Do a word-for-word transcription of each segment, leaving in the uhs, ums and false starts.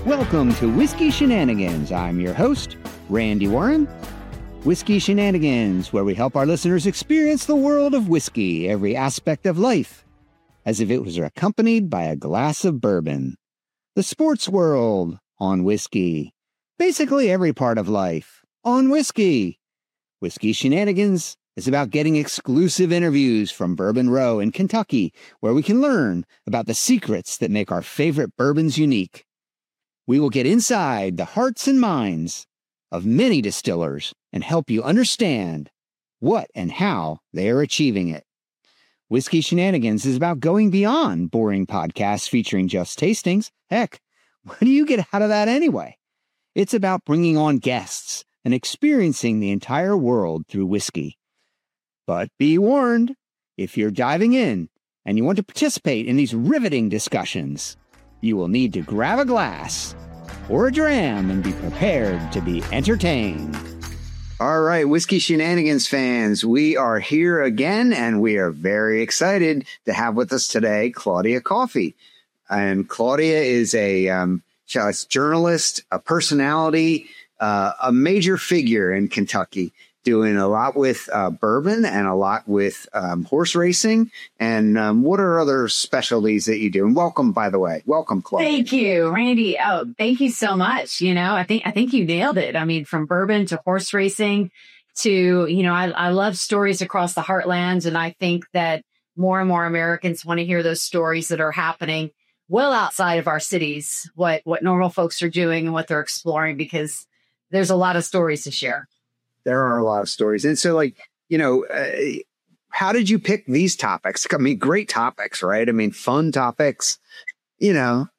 Welcome to Whiskey Shenanigans. I'm your host, Randy Warren. Whiskey Shenanigans, where we help our listeners experience the world of whiskey, every aspect of life, as if it was accompanied by a glass of bourbon. The sports world on whiskey. Basically every part of life on whiskey. Whiskey Shenanigans is about getting exclusive interviews from Bourbon Row in Kentucky, where we can learn about the secrets that make our favorite bourbons unique. We will get inside the hearts and minds of many distillers and help you understand what and how they are achieving it. Whiskey Shenanigans is about going beyond boring podcasts featuring just tastings. Heck, what do you get out of that anyway? It's about bringing on guests and experiencing the entire world through whiskey. But be warned, if you're diving in and you want to participate in these riveting discussions, you will need to grab a glass or a dram and be prepared to be entertained. All right, Whiskey Shenanigans fans, we are here again, and we are very excited to have with us today Claudia Coffey. And Claudia is a um, journalist, a personality, uh, a major figure in Kentucky, doing a lot with uh, bourbon and a lot with um, horse racing. And um, what are other specialties that you do? And welcome, by the way. Welcome, Claudia. Thank you, Randy. Oh, thank you so much. You know, I think I think you nailed it. I mean, from bourbon to horse racing to, you know, I, I love stories across the heartland. And I think that more and more Americans want to hear those stories that are happening well outside of our cities, what what normal folks are doing and what they're exploring, because there's a lot of stories to share. There are a lot of stories. And so, like, you know, uh, how did you pick these topics? I mean, great topics, right? I mean, fun topics, you know.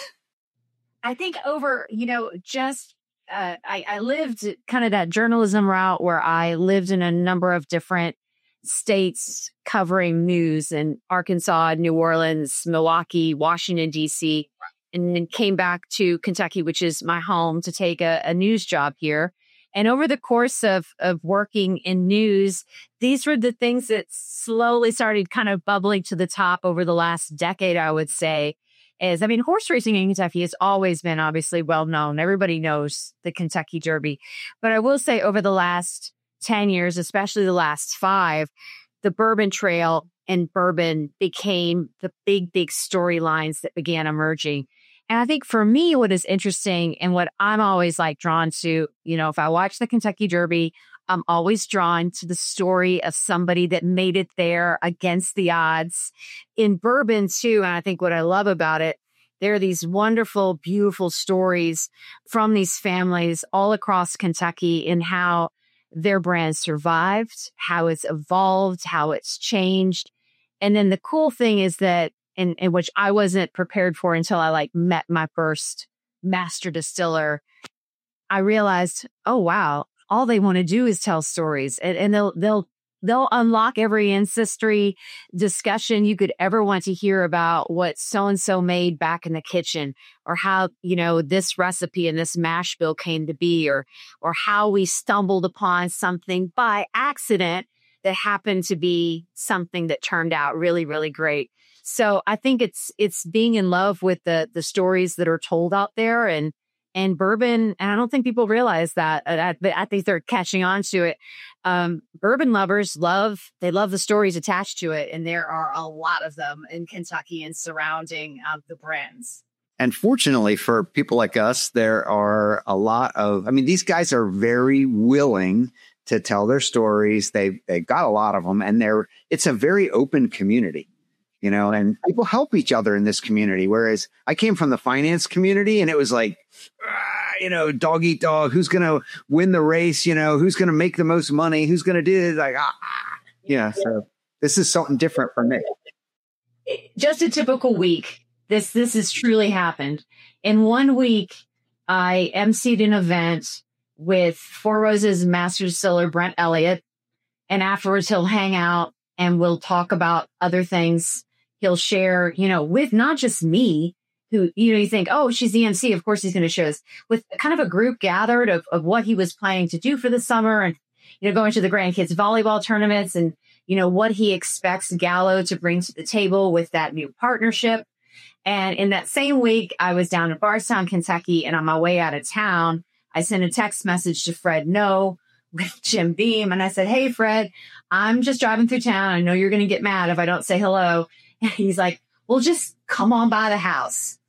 I think over, you know, just uh, I, I lived kind of that journalism route where I lived in a number of different states covering news in Arkansas, New Orleans, Milwaukee, Washington, D C, and then came back to Kentucky, which is my home, to take a, a news job here. And over the course of, of working in news, these were the things that slowly started kind of bubbling to the top over the last decade, I would say. Is, I mean, horse racing in Kentucky has always been obviously well known. Everybody knows the Kentucky Derby. But I will say over the last ten years, especially the last five, the Bourbon Trail and bourbon became the big, big storylines that began emerging. And I think for me, what is interesting and what I'm always like drawn to, you know, if I watch the Kentucky Derby, I'm always drawn to the story of somebody that made it there against the odds. In bourbon, too, and I think what I love about it, there are these wonderful, beautiful stories from these families all across Kentucky in how their brand survived, how it's evolved, how it's changed. And then the cool thing is that In, in which I wasn't prepared for until I like met my first master distiller, I realized, oh wow, all they want to do is tell stories, and, and they'll they'll they'll unlock every ancestry discussion you could ever want to hear about what so and so made back in the kitchen, or how, you know, this recipe and this mash bill came to be, or or how we stumbled upon something by accident that happened to be something that turned out really, really great. So I think it's it's being in love with the the stories that are told out there, and and bourbon. And I don't think people realize that. I, I think they're catching on to it. Um, bourbon lovers love they love the stories attached to it, and there are a lot of them in Kentucky and surrounding uh, the brands. And fortunately for people like us, there are a lot of. I mean, these guys are very willing to tell their stories. They they got a lot of them, and they're it's a very open community. You know, and people help each other in this community. Whereas I came from the finance community, and it was like, ah, you know, dog eat dog. Who's going to win the race? You know, who's going to make the most money? Who's going to do it? Like, ah, yeah. So this is something different for me. Just a typical week. This this has truly happened. In one week, I emceed an event with Four Roses Master Distiller Brent Elliott, and afterwards he'll hang out and we'll talk about other things. He'll share, you know, with not just me, who, you know, you think, oh, she's the M C. Of course, he's going to show us, with kind of a group gathered of, of what he was planning to do for the summer, and, you know, going to the grandkids volleyball tournaments, and, you know, what he expects Gallo to bring to the table with that new partnership. And in that same week, I was down in Bardstown, Kentucky, and on my way out of town, I sent a text message to Fred No with Jim Beam. And I said, hey, Fred, I'm just driving through town. I know you're going to get mad if I don't say hello. And he's like, well, just come on by the house.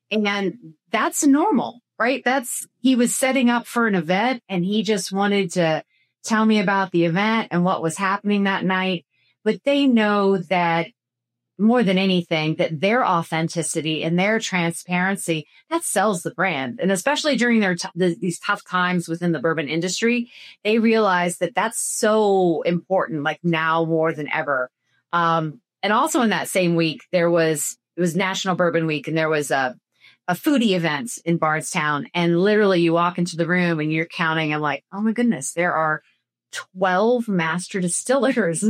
And that's normal, right? That's, he was setting up for an event and he just wanted to tell me about the event and what was happening that night. But they know that more than anything, that their authenticity and their transparency, that sells the brand. And especially during their t- the, these tough times within the bourbon industry, they realize that that's so important, like now more than ever. Um, and also in that same week, there was, it was National Bourbon Week, and there was a, a foodie event in Bardstown. And literally you walk into the room and you're counting. I'm like, oh my goodness, there are twelve master distillers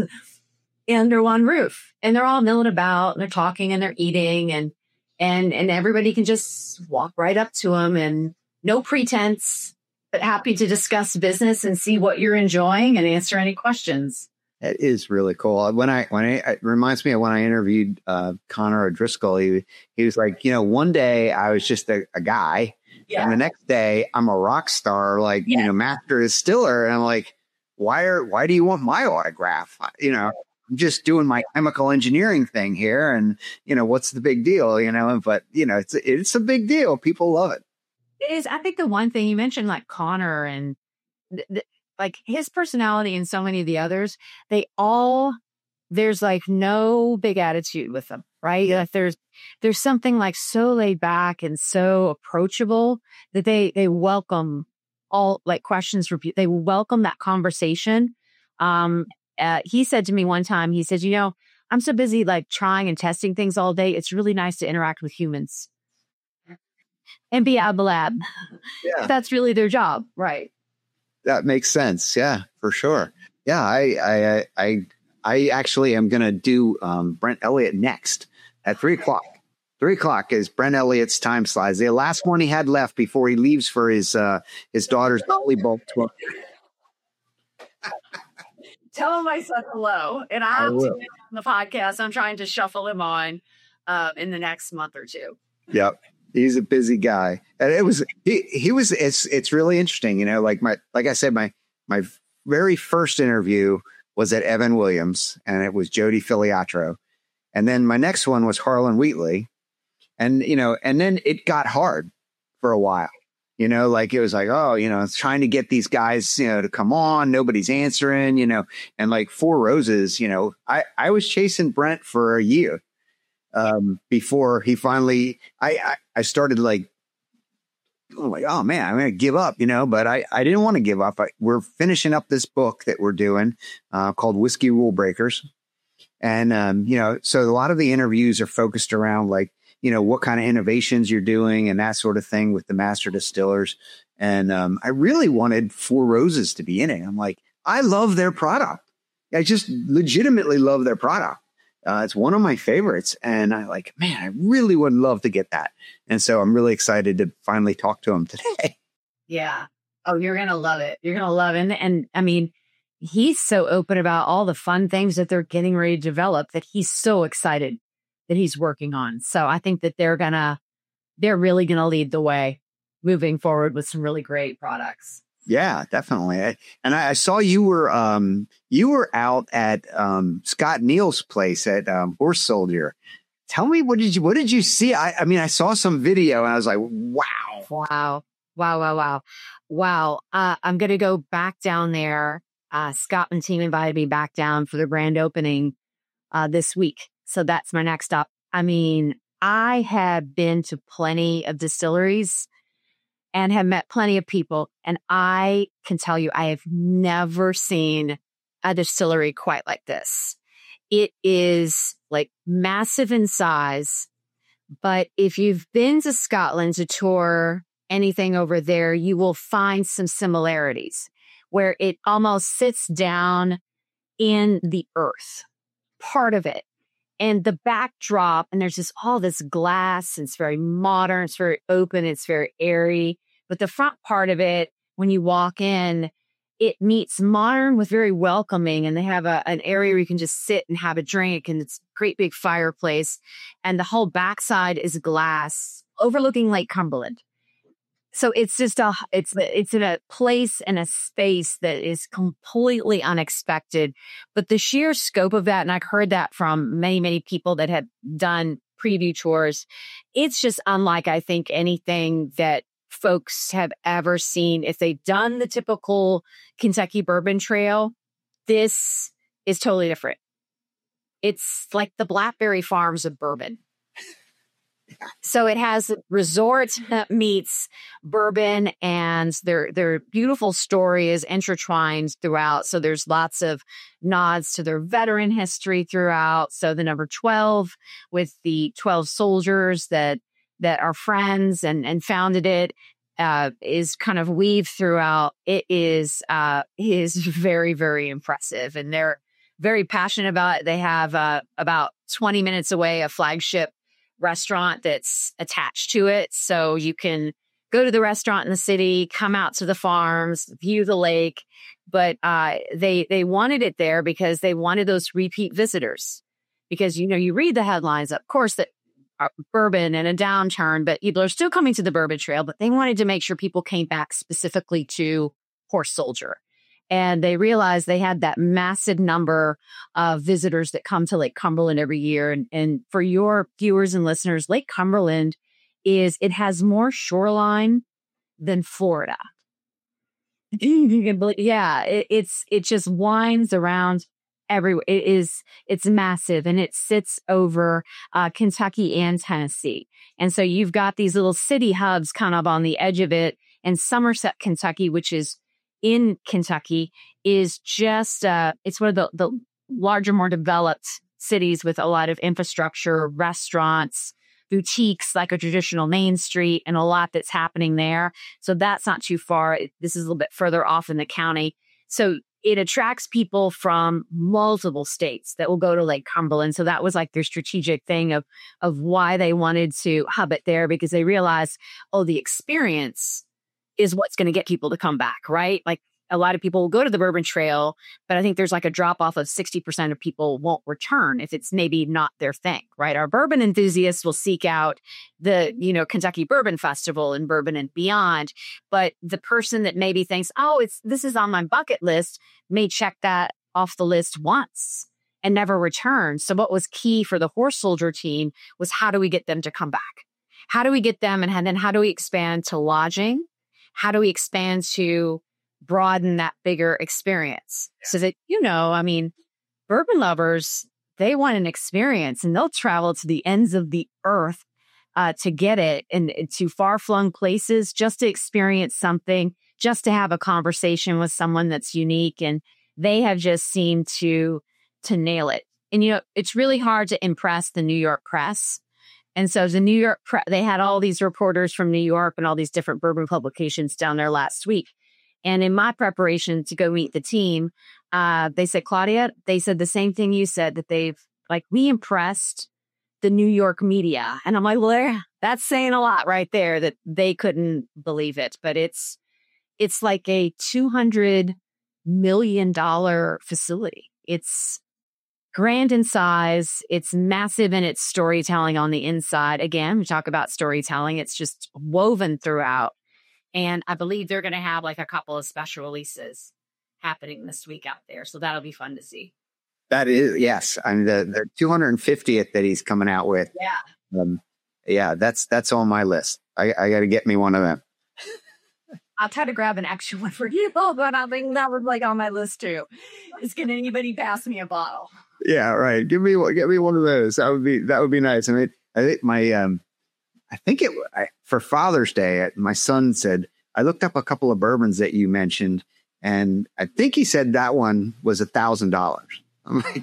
under one roof, and they're all milling about and they're talking and they're eating, and, and, and everybody can just walk right up to them, and no pretense, but happy to discuss business and see what you're enjoying and answer any questions. It is really cool. When I, when I, it reminds me of when I interviewed uh, Connor O'Driscoll, he, he was like, you know, one day I was just a, a guy, yeah. and the next day I'm a rock star, like, yeah. you know, master distiller. And I'm like, why are, why do you want my autograph? You know, I'm just doing my chemical engineering thing here. And, you know, what's the big deal, you know, but, you know, it's, it's a big deal. People love it. It is. I think the one thing you mentioned, like Connor and th- th- like his personality and so many of the others, they all, there's like no big attitude with them, right? Like there's, there's something like so laid back and so approachable that they, they welcome all like questions for, they welcome that conversation. Um, Uh, he said to me one time, he said, you know, I'm so busy like trying and testing things all day. It's really nice to interact with humans and be out of the lab. Yeah. That's really their job. Right. That makes sense. Yeah, for sure. Yeah. I, I, I, I actually am going to do um, Brent Elliott next at three o'clock. Three o'clock is Brent Elliott's time slides. The last one he had left before he leaves for his, uh, his daughter's volleyball tour. Tell him I said hello, and I have I to on the podcast. I'm trying to shuffle him on uh, in the next month or two. Yep, he's a busy guy, and it was he. He was. It's it's really interesting, you know. Like my like I said, my my very first interview was at Evan Williams, and it was Jody Filiatro, and then my next one was Harlan Wheatley, and you know, and then it got hard for a while. You know, like it was like, oh, you know, it's trying to get these guys, you know, to come on. Nobody's answering, you know, and like Four Roses, you know, I, I was chasing Brent for a year um, before he finally, I, I, I started like, oh, like, oh man, I'm going to give up, you know, but I, I didn't want to give up. I, we're finishing up this book that we're doing uh, called Whiskey Rule Breakers. And, um, you know, so a lot of the interviews are focused around like, you know, what kind of innovations you're doing and that sort of thing with the master distillers. And um, I really wanted Four Roses to be in it. I'm like, I love their product. I just legitimately love their product. Uh, it's one of my favorites. And I like, man, I really would love to get that. And so I'm really excited to finally talk to him today. Yeah. Oh, you're going to love it. You're going to love it. And, and I mean, he's so open about all the fun things that they're getting ready to develop that he's so excited that he's working on. So I think that they're gonna, they're really gonna lead the way moving forward with some really great products. Yeah, definitely. I, and I, I saw you were, um, you were out at um, Scott Neal's place at um, Horse Soldier. Tell me, what did you, what did you see? I, I mean, I saw some video and I was like, wow, wow, wow, wow, wow, wow. Uh, I'm gonna go back down there. Uh, Scott and team invited me back down for the grand opening uh, this week. So that's my next stop. I mean, I have been to plenty of distilleries and have met plenty of people. And I can tell you, I have never seen a distillery quite like this. It is like massive in size. But if you've been to Scotland to tour anything over there, you will find some similarities where it almost sits down in the earth, part of it. And the backdrop, and there's just all this glass, and it's very modern, it's very open, it's very airy. But the front part of it, when you walk in, it meets modern with very welcoming. And they have a, an area where you can just sit and have a drink, and it's a great big fireplace. And the whole backside is glass overlooking Lake Cumberland. So it's just a, it's, it's in a place and a space that is completely unexpected, but the sheer scope of that, and I've heard that from many, many people that have done preview tours, it's just unlike, I think, anything that folks have ever seen. If they've done the typical Kentucky Bourbon Trail, this is totally different. It's like the Blackberry Farms of bourbon. So it has resort that meets bourbon, and their their beautiful story is intertwined throughout. So there's lots of nods to their veteran history throughout. So the number twelve with the twelve soldiers that that are friends and and founded it uh, is kind of weaved throughout. It is uh, is very, very impressive, and they're very passionate about it. They have uh, about twenty minutes away a flagship restaurant that's attached to it. So you can go to the restaurant in the city, come out to the farms, view the lake. But uh, they they wanted it there because they wanted those repeat visitors. Because, you know, you read the headlines, of course, that are bourbon and a downturn, but people are still coming to the Bourbon Trail. But they wanted to make sure people came back specifically to Horse Soldier. And they realized they had that massive number of visitors that come to Lake Cumberland every year. And, and for your viewers and listeners, Lake Cumberland is, it has more shoreline than Florida. You can believe, yeah, it, it's, it just winds around everywhere. It is, it's massive, and it sits over uh, Kentucky and Tennessee. And so you've got these little city hubs kind of on the edge of it. And Somerset, Kentucky, which is in Kentucky, is just, uh, it's one of the, the larger, more developed cities with a lot of infrastructure, restaurants, boutiques, like a traditional Main Street, and a lot that's happening there. So that's not too far. This is a little bit further off in the county. So it attracts people from multiple states that will go to Lake Cumberland. So that was like their strategic thing of, of why they wanted to hub it there, because they realized, oh, the experience is what's going to get people to come back, right? Like a lot of people will go to the Bourbon Trail, but I think there's like a drop off of sixty percent of people won't return if it's maybe not their thing, right? Our bourbon enthusiasts will seek out the, you know, Kentucky Bourbon Festival and Bourbon and Beyond. But the person that maybe thinks, oh, it's, this is on my bucket list, may check that off the list once and never return. So what was key for the Horse Soldier team was, how do we get them to come back? How do we get them? And then how do we expand to lodging? How do we expand to broaden that bigger experience? Yeah. So that, you know, I mean, bourbon lovers, they want an experience, and they'll travel to the ends of the earth uh, to get it, and to far-flung places just to experience something, just to have a conversation with someone that's unique. And they have just seemed to, to nail it. And, you know, it's really hard to impress the New York press. And so the New York, pre- they had all these reporters from New York and all these different bourbon publications down there last week. And in my preparation to go meet the team, uh, they said, Claudia, they said the same thing you said, that they've, like, we impressed the New York media. And I'm like, well, that's saying a lot right there, that they couldn't believe it. But it's, it's like a two hundred million dollars facility. It's grand in size. It's massive in its storytelling on the inside. Again, we talk about storytelling. It's just woven throughout. And I believe they're going to have like a couple of special releases happening this week out there. So that'll be fun to see. That is, yes. I mean, the, the two hundred fiftieth that he's coming out with. Yeah. Um, yeah, that's, that's on my list. I, I got to get me one of them. I'll try to grab an extra one for you, but I think that was like on my list too. Is can anybody pass me a bottle? Yeah, right. Give me one. Give me one of those. That would be that would be nice. I mean, I think my um, I think it I, for Father's Day, my son said, I looked up a couple of bourbons that you mentioned, and I think he said that one was a thousand dollars. I'm like,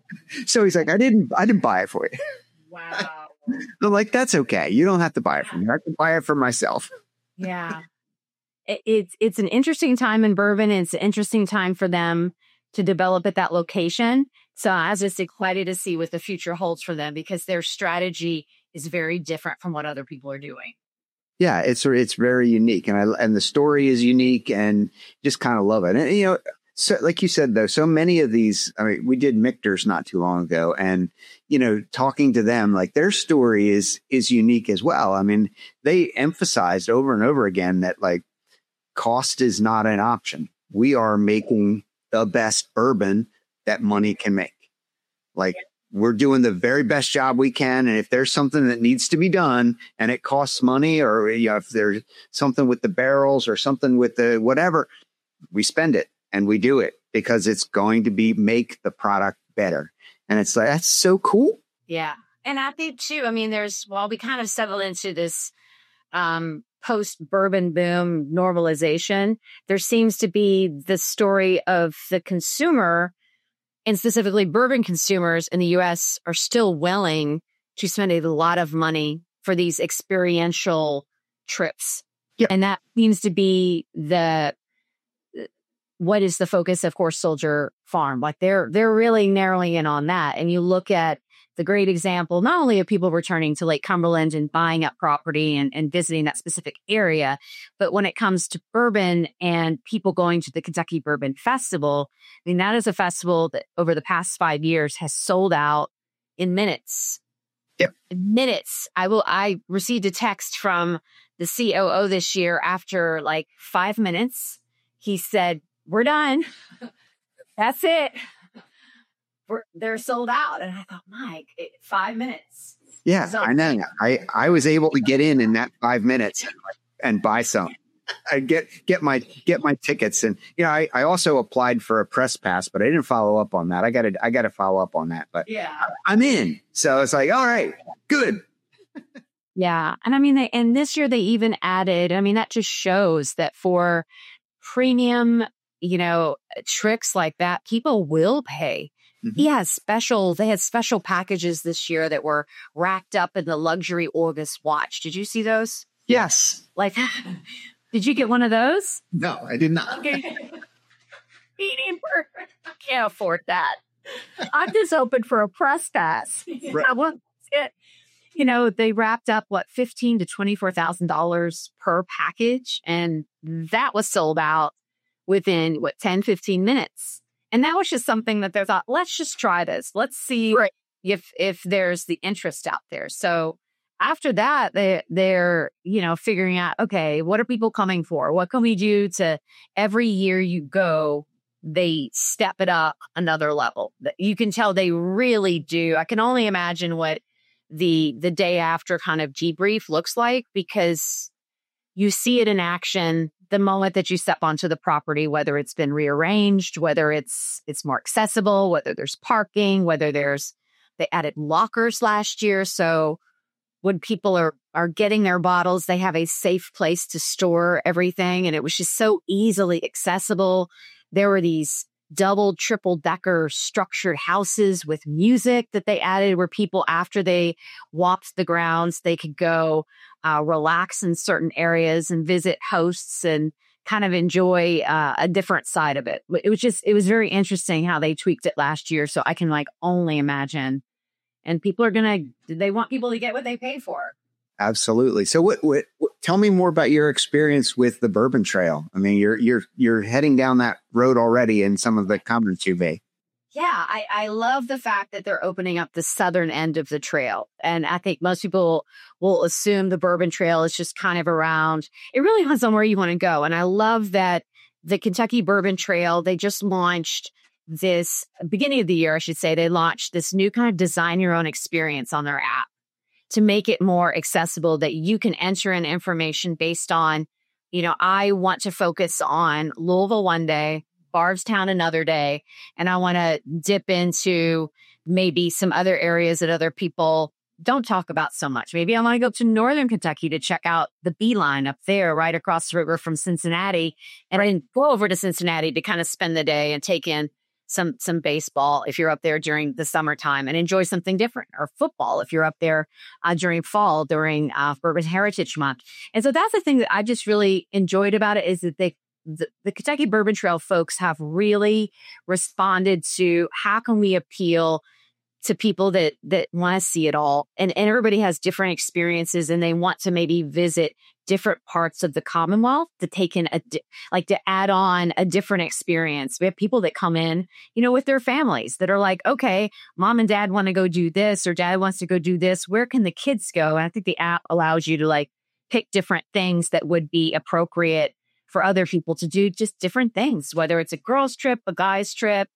so he's like, I didn't, I didn't buy it for you. Wow. I'm like, that's okay. You don't have to buy it for me. I can buy it for myself. Yeah. It, it's it's an interesting time in bourbon. And it's an interesting time for them to develop at that location. So I was just excited to see what the future holds for them, because their strategy is very different from what other people are doing. Yeah, it's it's very unique, and I and the story is unique, and just kind of love it. And you know, so like you said, though, so many of these. I mean, we did Michter's not too long ago, and you know, talking to them, like their story is is unique as well. I mean, they emphasized over and over again that like cost is not an option. We are making the best bourbon that money can make. Like. We're doing the very best job we can. And if there's something that needs to be done and it costs money, or you know, if there's something with the barrels or something with the whatever, we spend it and we do it because it's going to be make the product better. And it's like, that's so cool. Yeah. And I think too, I mean, there's, well, we kind of settled into this um, post bourbon boom normalization. There seems to be the story of the consumer, and specifically bourbon consumers in the U S are still willing to spend a lot of money for these experiential trips. Yep. And that seems to be the, what is the focus of Horse Soldier Farm? Like they're, they're really narrowing in on that. And you look at the great example, not only of people returning to Lake Cumberland and buying up property and, and visiting that specific area, but when it comes to bourbon and people going to the Kentucky Bourbon Festival, I mean, that is a festival that over the past five years has sold out in minutes. Yep. In minutes. I will, I received a text from the C O O this year after like five minutes. He said, "We're done. That's it. We're, they're sold out." And I thought, Mike, it, five minutes. Yeah, so, I know. I, I was able to get in in that five minutes and buy some. I get get my get my tickets, and you know, I, I also applied for a press pass, but I didn't follow up on that. I got to I got to follow up on that, but yeah, I'm in. So it's like, all right, good. Yeah, and I mean, they, and this year they even added. I mean, that just shows that for premium, you know, tricks like that, people will pay. Mm-hmm. He has special, they had special packages this year that were racked up in the luxury August watch. Did you see those? Yes. Like, did you get one of those? No, I did not. Eating burger. I can't afford that. I'm just hoping for a press pass. Right. I want it. You know, they wrapped up what fifteen to twenty four thousand dollars per package, and that was sold out within what ten, fifteen minutes. And that was just something that they thought, let's just try this. Let's see right. if if there's the interest out there. So after that, they they're you know figuring out, okay, what are people coming for? What can we do to every year you go? They step it up another level. You can tell they really do. I can only imagine what the the day after kind of debrief looks like, because you see it in action the moment that you step onto the property, whether it's been rearranged, whether it's it's more accessible, whether there's parking, whether there's they added lockers last year. So when people are are getting their bottles, they have a safe place to store everything. And it was just so easily accessible. There were these double, triple decker structured houses with music that they added, where people, after they walked the grounds, they could go uh, relax in certain areas and visit hosts and kind of enjoy uh, a different side of it. It was just, it was very interesting how they tweaked it last year. So I can like only imagine. And people are going to, they want people to get what they pay for. Absolutely. So what, what, what, tell me more about your experience with the Bourbon Trail. I mean, you're, you're, you're heading down that road already in some of the comments you've made. Yeah. I, I love the fact that they're opening up the southern end of the trail. And I think most people will assume the Bourbon Trail is just kind of around, it really depends on where you want to go. And I love that the Kentucky Bourbon Trail, they just launched this beginning of the year, I should say, they launched this new kind of design your own experience on their app to make it more accessible, that you can enter in information based on, you know, I want to focus on Louisville one day, Bardstown another day, and I want to dip into maybe some other areas that other people don't talk about so much. Maybe I want to go to Northern Kentucky to check out the Beeline up there right across the river from Cincinnati, and then go over to Cincinnati to kind of spend the day and take in some some baseball if you're up there during the summertime, and enjoy something different, or football if you're up there uh, during fall, during uh, Bourbon Heritage Month. And so that's the thing that I just really enjoyed about it, is that they the, the Kentucky Bourbon Trail folks have really responded to how can we appeal to people that that want to see it all. And, and everybody has different experiences, and they want to maybe visit different parts of the Commonwealth to take in a, di- like to add on a different experience. We have people that come in, you know, with their families that are like, okay, mom and dad want to go do this, or dad wants to go do this. Where can the kids go? And I think the app allows you to like pick different things that would be appropriate for other people to do, just different things, whether it's a girl's trip, a guy's trip,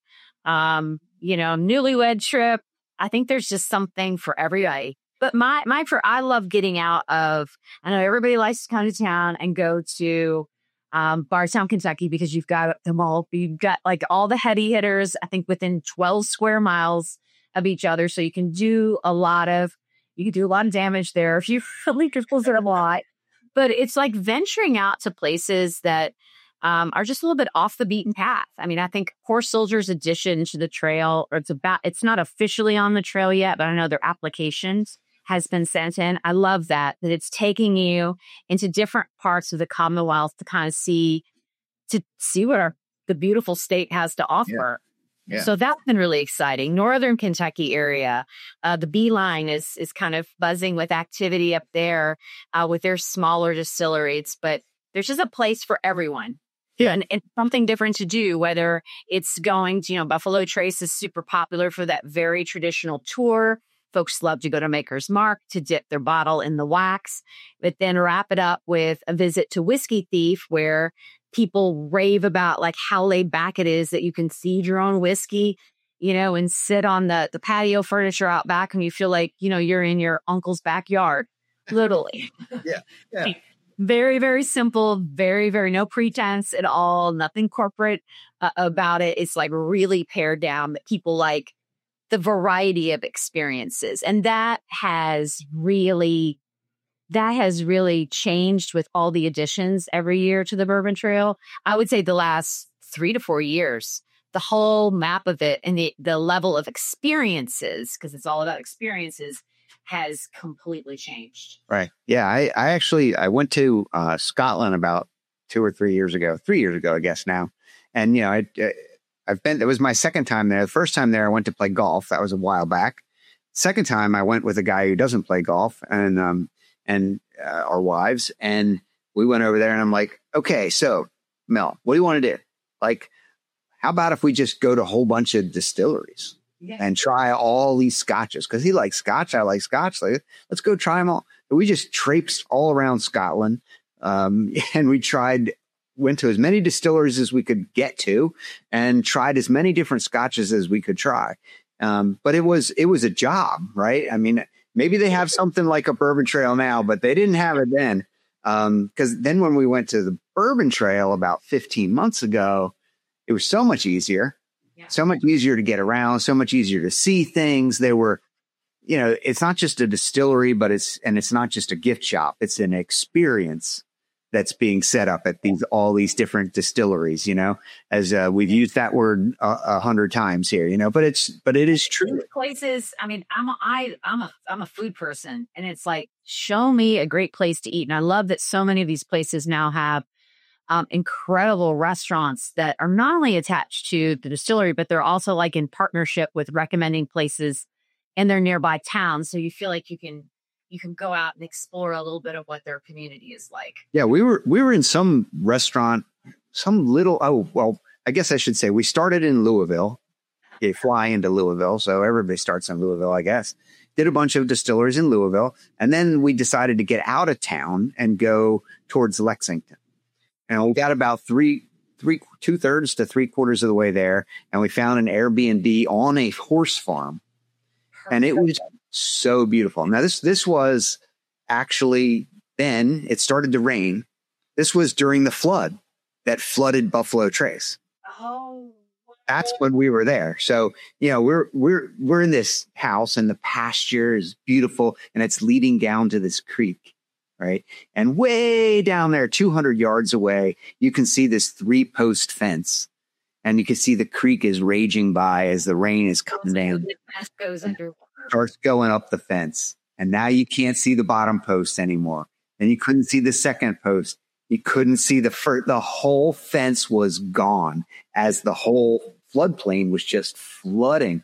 um, you know, newlywed trip. I think there's just something for everybody. But my, my, for, I love getting out of, I know everybody likes to come to town and go to um, Bardstown, Kentucky, because you've got them all, you've got like all the heady hitters, I think within twelve square miles of each other. So you can do a lot of, you can do a lot of damage there if you really just close it a lot. But it's like venturing out to places that um, are just a little bit off the beaten path. I mean, I think Horse Soldier's addition to the trail, or it's about, it's not officially on the trail yet, but I know their applications has been sent in. I love that, that it's taking you into different parts of the Commonwealth to kind of see, to see what our, the beautiful state has to offer. Yeah. Yeah. So that's been really exciting. Northern Kentucky area, uh, the Beeline is is kind of buzzing with activity up there uh, with their smaller distilleries, but there's just a place for everyone. Yeah. And, and something different to do, whether it's going to, you know, Buffalo Trace is super popular for that very traditional tour. Folks love to go to Maker's Mark to dip their bottle in the wax, but then wrap it up with a visit to Whiskey Thief, where people rave about like how laid back it is that you can seed your own whiskey, you know, and sit on the, the patio furniture out back, and you feel like, you know, you're in your uncle's backyard, literally. Yeah. Yeah. Very, very simple, very, very no pretense at all, nothing corporate uh, about it. It's like really pared down, that people like the variety of experiences. And that has really, that has really changed with all the additions every year to the Bourbon Trail. I would say the last three to four years, the whole map of it and the, the level of experiences, because it's all about experiences, has completely changed. Right. Yeah. I, I actually, I went to uh, Scotland about two or three years ago, three years ago, I guess now. And, you know, I, I I've been, it was my second time there. The first time there, I went to play golf. That was a while back. Second time, I went with a guy who doesn't play golf, and, um, and uh, our wives. And we went over there, and I'm like, okay, so Mel, what do you want to do? Like, how about if we just go to a whole bunch of distilleries yeah. and try all these scotches? Because he likes scotch. I like scotch. Like, let's go try them all. But we just traipsed all around Scotland. Um, and we tried, went to as many distilleries as we could get to, and tried as many different scotches as we could try. Um, but it was, it was a job, right? I mean, maybe they have something like a Bourbon Trail now, but they didn't have it then. Um, cause then when we went to the Bourbon Trail about fifteen months ago, it was so much easier, yeah. so much easier to get around, so much easier to see things. They were, you know, it's not just a distillery, but it's, and it's not just a gift shop. It's an experience that's being set up at these, all these different distilleries, you know, as uh, we've used that word a, a hundred times here, you know, but it's, but it is true. Places. I mean, I'm a, I, I'm a, I'm a food person, and it's like, show me a great place to eat. And I love that so many of these places now have um, incredible restaurants that are not only attached to the distillery, but they're also like in partnership with recommending places in their nearby towns. So you feel like you can, you can go out and explore a little bit of what their community is like. Yeah, we were we were in some restaurant, some little, oh, well, I guess I should say we started in Louisville. You fly into Louisville, so everybody starts in Louisville, I guess. Did a bunch of distilleries in Louisville, and then we decided to get out of town and go towards Lexington. And we got about three, three, two thirds to three quarters of the way there, and we found an Airbnb on a horse farm. Perfect. And it was so beautiful. Now, this this was actually then it started to rain. This was during the flood that flooded Buffalo Trace. Oh, that's when we were there. So, you know, we're we're we're in this house, and the pasture is beautiful, and it's leading down to this creek, right? And way down there, two hundred yards away, you can see this three post fence. And you can see the creek is raging by as the rain is coming down. The fence goes under. Starts going up the fence, and now you can't see the bottom post anymore. And you couldn't see the second post. You couldn't see the first. The whole fence was gone as the whole floodplain was just flooding.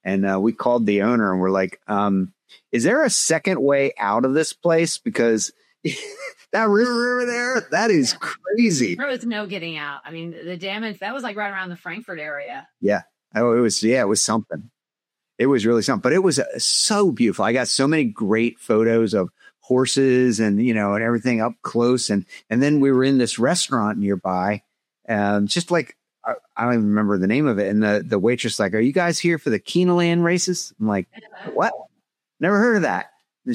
And uh, we called the owner and we're like, um, is there a second way out of this place? Because that river there, that is crazy. There was no getting out. I mean, the damage, that was like right around the Frankfurt area. Yeah. Oh, it was, yeah, it was something. It was really something, but it was uh, so beautiful. I got so many great photos of horses and, you know, and everything up close. And, and then we were in this restaurant nearby, and just like, I, I don't even remember the name of it. And the, the waitress like, are you guys here for the Keeneland races? I'm like, what? Never heard of that.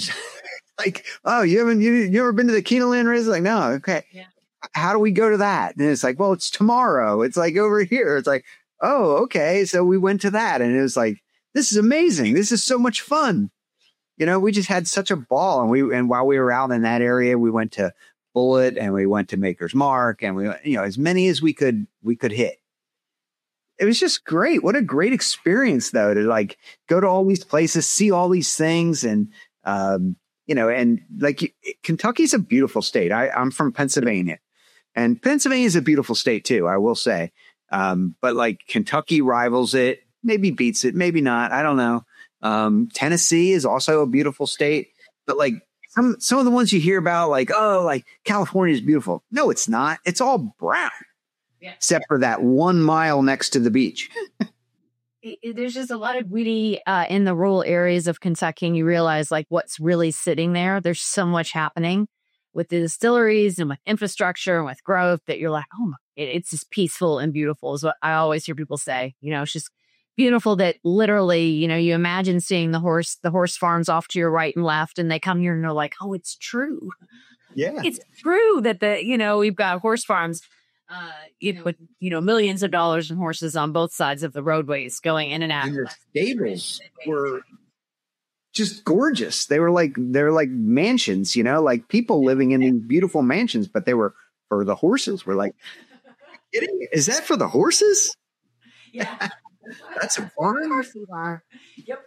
Like, oh, you haven't, you, you ever been to the Keeneland races? Like, no. Okay. Yeah. How do we go to that? And it's like, well, it's tomorrow. It's like over here. It's like, oh, okay. So we went to that, and it was like, this is amazing. This is so much fun. You know, we just had such a ball. And we, and while we were out in that area, we went to Bullet and we went to Maker's Mark, and we, you know, as many as we could, we could hit. It was just great. What a great experience though, to like go to all these places, see all these things. And, um, you know, and like Kentucky's a beautiful state. I, I'm from Pennsylvania, and Pennsylvania is a beautiful state too, I will say. Um, but like Kentucky rivals it. Maybe beats it, maybe not. I don't know. Um, Tennessee is also a beautiful state, but like some some of the ones you hear about, like, oh, like California is beautiful. No, it's not. It's all brown, yeah. Except for that one mile next to the beach. There's just a lot of beauty uh, in the rural areas of Kentucky, and you realize like what's really sitting there. There's so much happening with the distilleries and with infrastructure and with growth that you're like, oh my, it, it's just peaceful and beautiful is what I always hear people say. You know, it's just beautiful that literally, you know, you imagine seeing the horse, the horse farms off to your right and left, and they come here and they're like, oh, it's true. Yeah. It's true that the, you know, we've got horse farms, uh, you know, with, you know, millions of dollars in horses on both sides of the roadways going in and out. And their stables were just gorgeous. They were like, they were like mansions, you know, like people living in these beautiful mansions, but they were for the horses. We're like, is that for the horses? Yeah. That's a barn. Of course we are. Yep.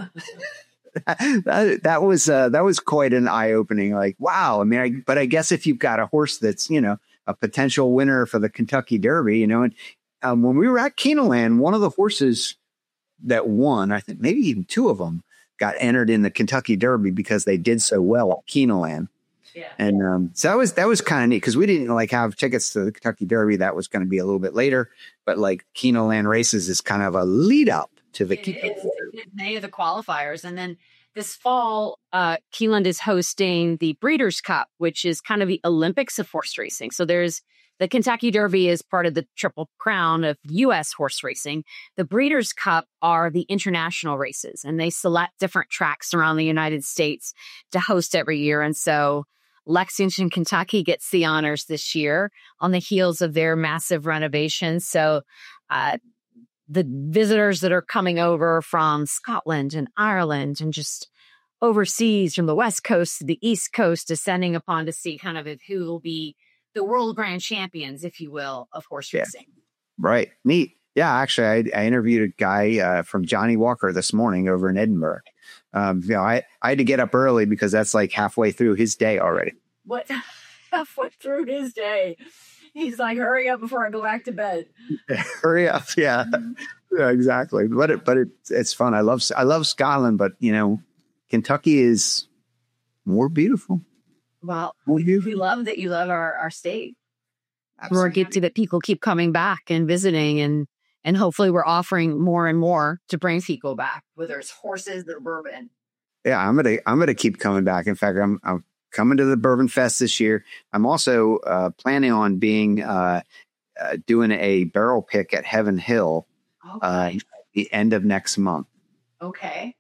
that that was uh, that was quite an eye opening. Like, wow. I mean, I, but I guess if you've got a horse that's, you know, a potential winner for the Kentucky Derby, you know, and um, when we were at Keeneland, one of the horses that won, I think maybe even two of them, got entered in the Kentucky Derby because they did so well at Keeneland. Yeah. And um, so that was that was kind of neat because we didn't like have tickets to the Kentucky Derby. That was going to be a little bit later, but like Keeneland races is kind of a lead up to the Kentucky Derby. Many of the qualifiers, and then this fall, uh, Keeneland is hosting the Breeders' Cup, which is kind of the Olympics of horse racing. So there's the Kentucky Derby is part of the Triple Crown of U S horse racing. The Breeders' Cup are the international races, and they select different tracks around the United States to host every year. And so Lexington, Kentucky gets the honors this year on the heels of their massive renovation. So uh, the visitors that are coming over from Scotland and Ireland and just overseas from the West Coast to the East Coast, descending upon to see kind of who will be the world grand champions, if you will, of horse yeah. racing. Right. Neat. Yeah, actually, I, I interviewed a guy uh, from Johnny Walker this morning over in Edinburgh. Um, you know, I, I had to get up early because that's like halfway through his day already. What? Halfway through his day? He's like, hurry up before I go back to bed. Hurry up. Yeah, yeah exactly. But it, but it, it's fun. I love, I love Scotland, but you know, Kentucky is more beautiful. Well, more beautiful. We love that you love our, our state. Absolutely. We're get to that people keep coming back and visiting, and and hopefully we're offering more and more to bring people back, whether it's horses or bourbon. Yeah, I'm gonna I'm gonna keep coming back. In fact, I'm I'm coming to the Bourbon Fest this year. I'm also uh, planning on being uh, uh, doing a barrel pick at Heaven Hill okay. uh, at the end of next month. Okay.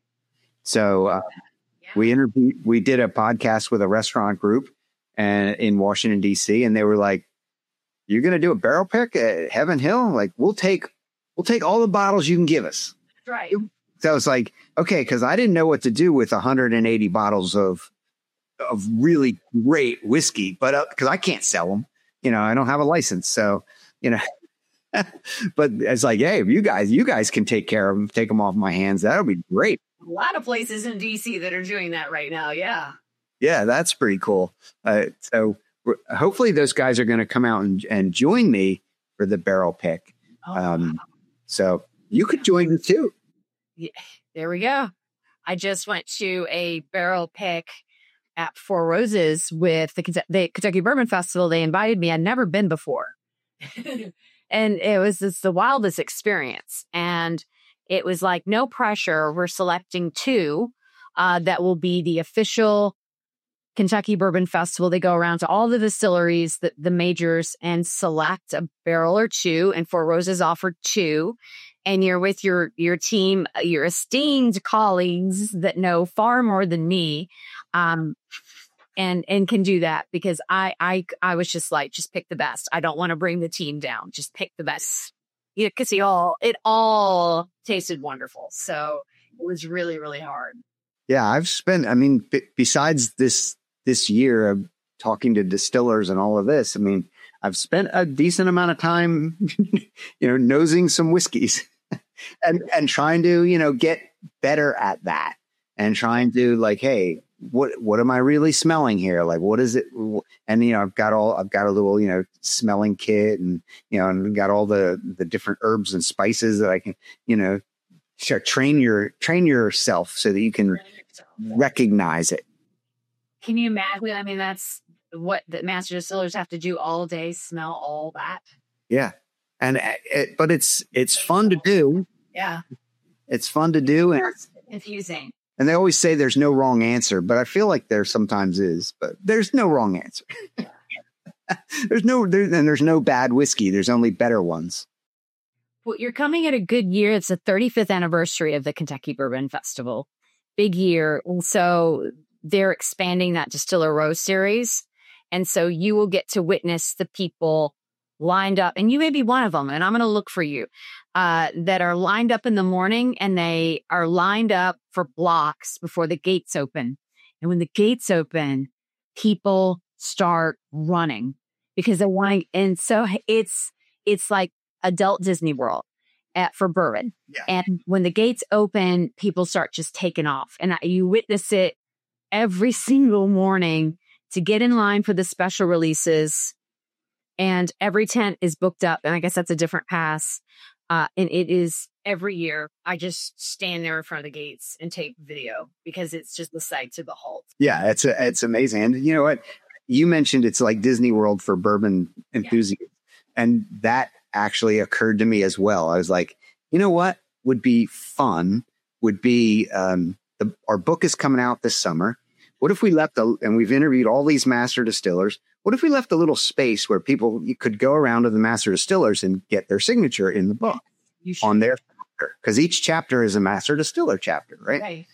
So uh, yeah. we interviewed. We did a podcast with a restaurant group and in Washington D C, and they were like, "You're going to do a barrel pick at Heaven Hill? Like, we'll take we'll take all the bottles you can give us." Right. So I was like, okay, because I didn't know what to do with one hundred eighty bottles of of really great whiskey, but because uh, I can't sell them, you know, I don't have a license, so you know. But it's like, hey, if you guys, you guys can take care of them, take them off my hands. That'll be great. A lot of places in D C that are doing that right now. Yeah. Yeah, that's pretty cool. Uh, so hopefully those guys are going to come out and, and join me for the barrel pick. Oh, um, wow. So you could join me too. Yeah, there we go. I just went to a barrel pick at Four Roses with the, Kentucky, the Kentucky Bourbon Festival. They invited me. I'd never been before. And it was just the wildest experience. And it was like no pressure. We're selecting two uh, that will be the official Kentucky Bourbon Festival. They go around to all the distilleries, the, the majors, and select a barrel or two. And Four Roses offered two. And you're with your your team, your esteemed colleagues that know far more than me, um, and and can do that because I I I was just like, just pick the best. I don't want to bring the team down. Just pick the best. Yeah, because it all it all tasted wonderful. So it was really really hard. Yeah, I've spent. I mean, b- besides this this year of talking to distillers and all of this, I mean, I've spent a decent amount of time, you know, nosing some whiskeys. And and trying to, you know, get better at that and trying to like, hey, what what am I really smelling here? Like, what is it? And, you know, I've got all I've got a little, you know, smelling kit and, you know, and got all the the different herbs and spices that I can, you know, sure, train your train yourself so that you can recognize it. Can you imagine? I mean, that's what the master distillers have to do all day, smell all that. Yeah. And it, but it's it's fun to do. Yeah, it's fun to do, and it's confusing. And they always say there's no wrong answer, but I feel like there sometimes is. But there's no wrong answer. there's no there, and there's no bad whiskey. There's only better ones. Well, you're coming at a good year. It's the thirty-fifth anniversary of the Kentucky Bourbon Festival. Big year. And so they're expanding that Distiller Row series, and so you will get to witness the people lined up, and you may be one of them, and I'm going to look for you, uh, that are lined up in the morning, and they are lined up for blocks before the gates open. And when the gates open, people start running because they want to, and so it's, it's like adult Disney World at, for bourbon. Yeah. And when the gates open, people start just taking off, and you witness it every single morning to get in line for the special releases. And every tent is booked up. And I guess that's a different pass. Uh, and it is every year. I just stand there in front of the gates and take video because it's just the sight to behold. Yeah, it's a, it's amazing. And you know what? You mentioned it's like Disney World for bourbon enthusiasts. Yeah. And that actually occurred to me as well. I was like, you know what would be fun would be um, the, our book is coming out this summer. What if we left, a, and we've interviewed all these master distillers. What if we left a little space where people you could go around to the master distillers and get their signature in the book on their chapter? Because each chapter is a master distiller chapter, right? Right.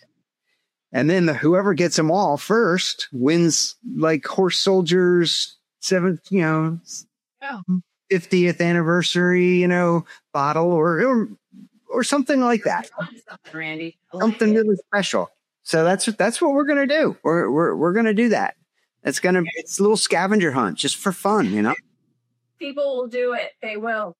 And then the, whoever gets them all first wins, like Horse Soldiers seventh, you know, oh. fiftieth anniversary, you know, bottle or or, or something like that. Randy, like something it. really special. So that's that's what we're gonna do. We're we're we're gonna do that. It's gonna be it's a little scavenger hunt just for fun, you know. People will do it. They will.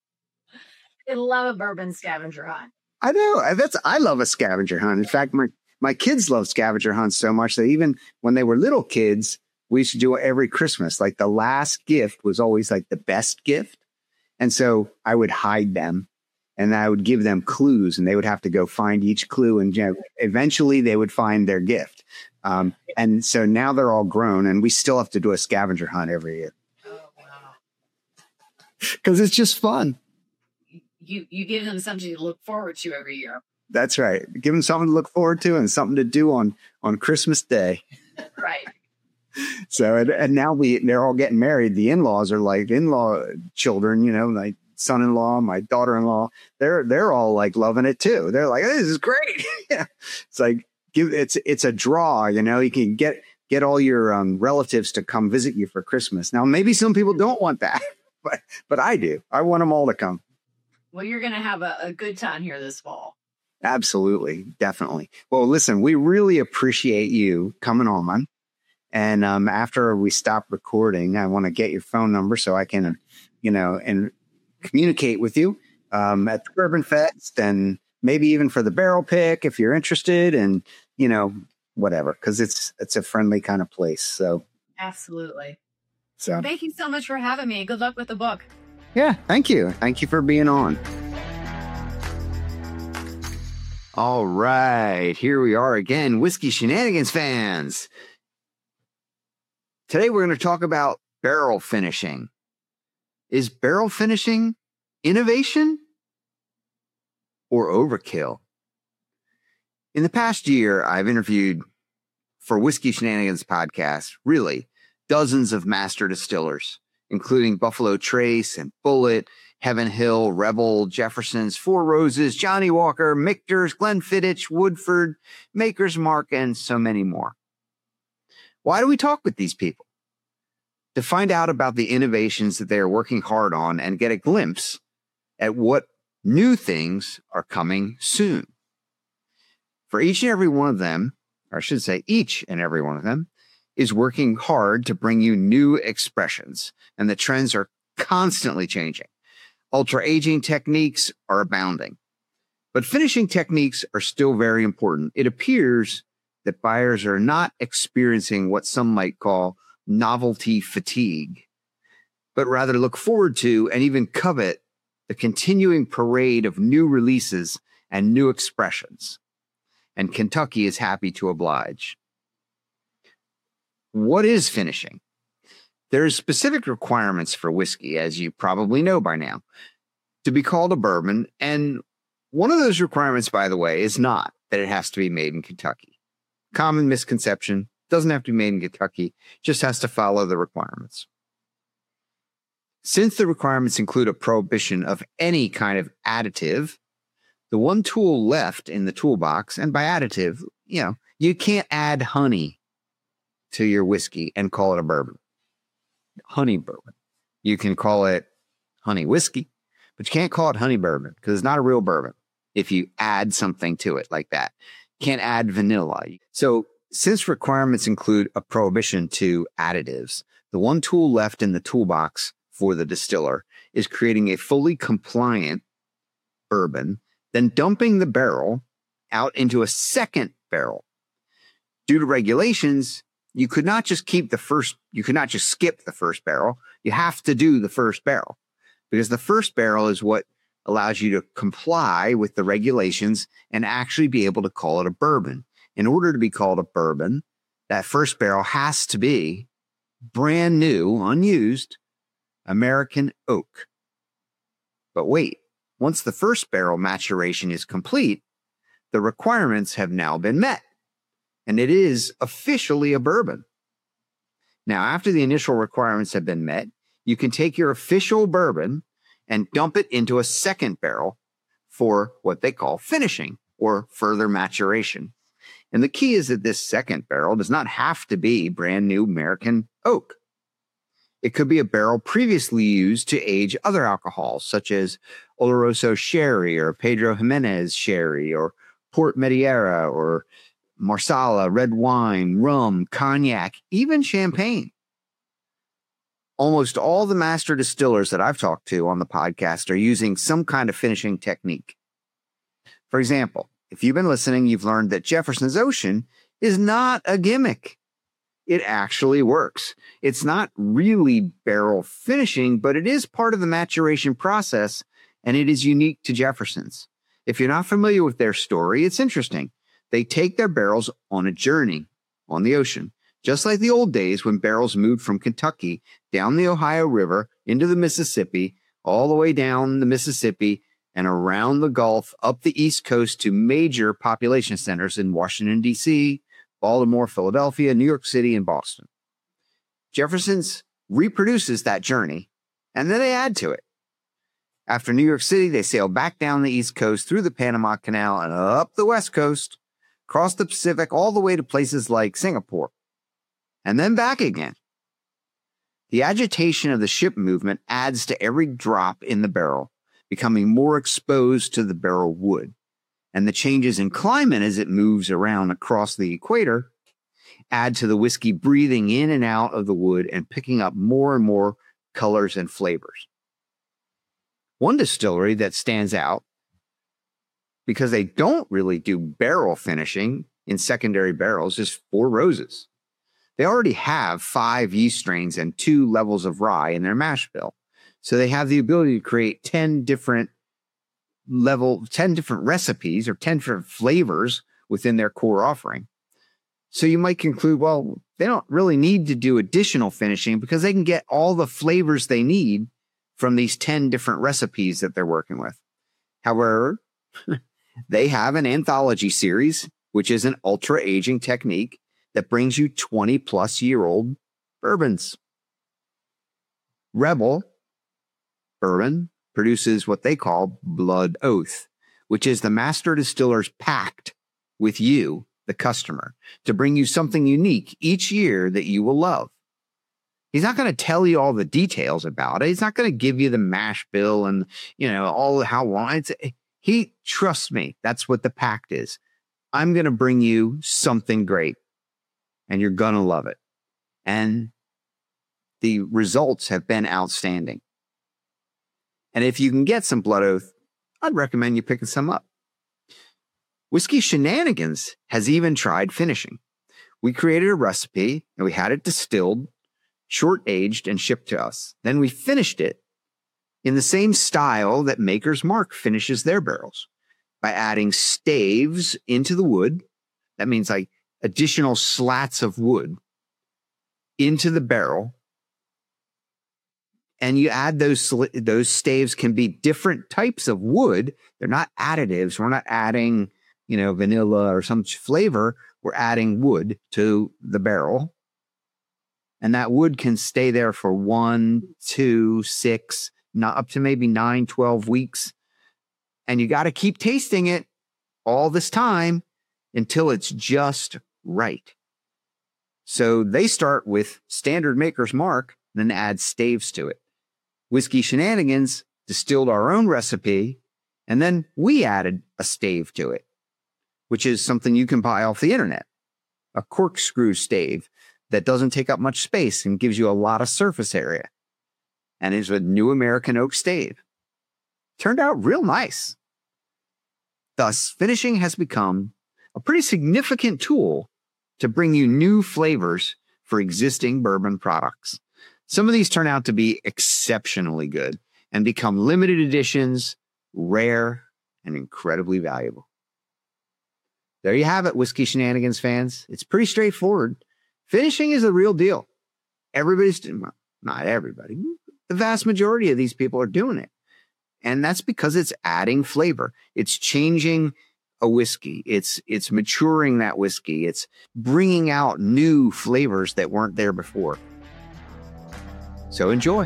They love a bourbon scavenger hunt. I know. That's I love a scavenger hunt. In fact, my my kids love scavenger hunts so much that even when they were little kids, we used to do it every Christmas. Like the last gift was always like the best gift, and so I would hide them. And I would give them clues, and they would have to go find each clue. And you know, eventually they would find their gift. Um, and so now they're all grown, and we still have to do a scavenger hunt every year. Oh, wow. Because it's just fun. You you give them something to look forward to every year. That's right. Give them something to look forward to and something to do on, on Christmas Day. Right. So, and, and now we they're all getting married. The in-laws are like in-law children, you know, like son-in-law, my daughter-in-law, they're they're all like loving it too. They're like, this is great. Yeah. It's like give it's it's a draw, you know. You can get get all your um, relatives to come visit you for Christmas. Now, maybe some people don't want that, but but I do. I want them all to come. Well, you're going to have a, a good time here this fall. Absolutely, definitely. Well, listen, we really appreciate you coming on. And um, after we stop recording, I want to get your phone number so I can, you know, and communicate with you um, at the Bourbon Fest and maybe even for the barrel pick if you're interested and, you know, whatever, because it's it's a friendly kind of place. So absolutely. So thank you so much for having me. Good luck with the book. Yeah, thank you. Thank you for being on. All right, here we are again, Whiskey Shenanigans fans. Today we're going to talk about barrel finishing. Is barrel finishing innovation or overkill? In the past year, I've interviewed for Whiskey Shenanigans podcast, really, dozens of master distillers, including Buffalo Trace and Bulleit, Heaven Hill, Rebel, Jefferson's, Four Roses, Johnnie Walker, Michter's, Glenfiddich, Woodford, Maker's Mark, and so many more. Why do we talk with these people? To find out about the innovations that they are working hard on and get a glimpse at what new things are coming soon. For each and every one of them, or I should say each and every one of them, is working hard to bring you new expressions, and the trends are constantly changing. Ultra-aging techniques are abounding, but finishing techniques are still very important. It appears that buyers are not experiencing what some might call novelty fatigue, but rather look forward to and even covet the continuing parade of new releases and new expressions. And Kentucky is happy to oblige. What is finishing? There's specific requirements for whiskey, as you probably know by now, to be called a bourbon. And one of those requirements, by the way, is not that it has to be made in Kentucky. Common misconception, doesn't have to be made in Kentucky, just has to follow the requirements. Since the requirements include a prohibition of any kind of additive, the one tool left in the toolbox, and by additive, you know, you can't add honey to your whiskey and call it a bourbon. Honey bourbon. You can call it honey whiskey, but you can't call it honey bourbon because it's not a real bourbon if you add something to it like that. You can't add vanilla. So since requirements include a prohibition to additives, the one tool left in the toolbox for the distiller is creating a fully compliant bourbon, then dumping the barrel out into a second barrel. Due to regulations, you could not just keep the first, you could not just skip the first barrel. You have to do the first barrel because the first barrel is what allows you to comply with the regulations and actually be able to call it a bourbon. In order to be called a bourbon, that first barrel has to be brand new, unused American oak. But wait, once the first barrel maturation is complete, the requirements have now been met. And it is officially a bourbon. Now, after the initial requirements have been met, you can take your official bourbon and dump it into a second barrel for what they call finishing or further maturation. And the key is that this second barrel does not have to be brand new American oak. It could be a barrel previously used to age other alcohols, such as Oloroso Sherry or Pedro Jimenez Sherry or Port Madeira or Marsala, red wine, rum, cognac, even champagne. Almost all the master distillers that I've talked to on the podcast are using some kind of finishing technique. For example, if you've been listening, you've learned that Jefferson's Ocean is not a gimmick. It actually works. It's not really barrel finishing, but it is part of the maturation process, and it is unique to Jefferson's. If you're not familiar with their story, it's interesting. They take their barrels on a journey on the ocean, just like the old days when barrels moved from Kentucky down the Ohio River into the Mississippi, all the way down the Mississippi and around the Gulf, up the East Coast to major population centers in Washington, D C, Baltimore, Philadelphia, New York City, and Boston. Jefferson's reproduces that journey, and then they add to it. After New York City, they sail back down the East Coast through the Panama Canal and up the West Coast, across the Pacific, all the way to places like Singapore, and then back again. The agitation of the ship movement adds to every drop in the barrel, becoming more exposed to the barrel wood. And the changes in climate as it moves around across the equator add to the whiskey breathing in and out of the wood and picking up more and more colors and flavors. One distillery that stands out because they don't really do barrel finishing in secondary barrels is Four Roses. They already have five yeast strains and two levels of rye in their mash bill. So they have the ability to create ten different level, ten different recipes or ten different flavors within their core offering. So you might conclude, well, they don't really need to do additional finishing because they can get all the flavors they need from these ten different recipes that they're working with. However, they have an anthology series, which is an ultra aging technique that brings you twenty plus year old bourbons. Rebel Bourbon produces what they call Blood Oath, which is the master distiller's pact with you, the customer, to bring you something unique each year that you will love. He's not going to tell you all the details about it. He's not going to give you the mash bill and, you know, all how long. It's, he trusts me. That's what the pact is. I'm going to bring you something great and you're going to love it. And the results have been outstanding. And if you can get some Blood Oath, I'd recommend you picking some up. Whiskey Shenanigans has even tried finishing. We created a recipe and we had it distilled, short aged, and shipped to us. Then we finished it in the same style that Maker's Mark finishes their barrels by adding staves into the wood. That means like additional slats of wood into the barrel. And you add those, those staves can be different types of wood. They're not additives. We're not adding, you know, vanilla or some flavor. We're adding wood to the barrel. And that wood can stay there for one, two, six, not up to maybe nine, twelve weeks. And you got to keep tasting it all this time until it's just right. So they start with standard Maker's Mark, then add staves to it. Whiskey Shenanigans distilled our own recipe, and then we added a stave to it, which is something you can buy off the internet. A corkscrew stave that doesn't take up much space and gives you a lot of surface area. And is a new American oak stave. Turned out real nice. Thus, finishing has become a pretty significant tool to bring you new flavors for existing bourbon products. Some of these turn out to be exceptionally good and become limited editions, rare, and incredibly valuable. There you have it, Whiskey Shenanigans fans. It's pretty straightforward. Finishing is the real deal. Everybody's, well, not everybody, the vast majority of these people are doing it. And that's because it's adding flavor. It's changing a whiskey. It's, it's maturing that whiskey. It's bringing out new flavors that weren't there before. So enjoy.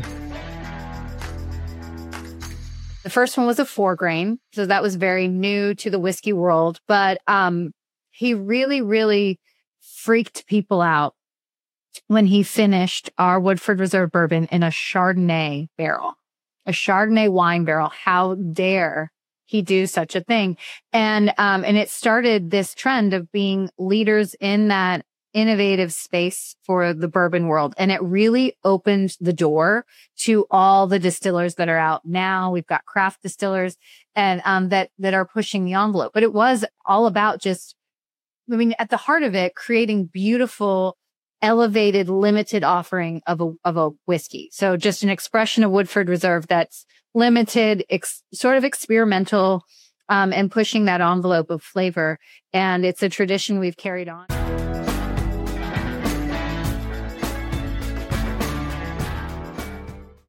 The first one was a four grain. So that was very new to the whiskey world. But um, he really, really freaked people out when he finished our Woodford Reserve bourbon in a Chardonnay barrel, a Chardonnay wine barrel. How dare he do such a thing? And um, and it started this trend of being leaders in that innovative space for the bourbon world. And it really opened the door to all the distillers that are out now. We've got craft distillers and um, that, that are pushing the envelope. But it was all about just, I mean, at the heart of it, creating beautiful, elevated, limited offering of a, of a whiskey. So just an expression of Woodford Reserve that's limited, ex- sort of experimental, um, and pushing that envelope of flavor. And it's a tradition we've carried on.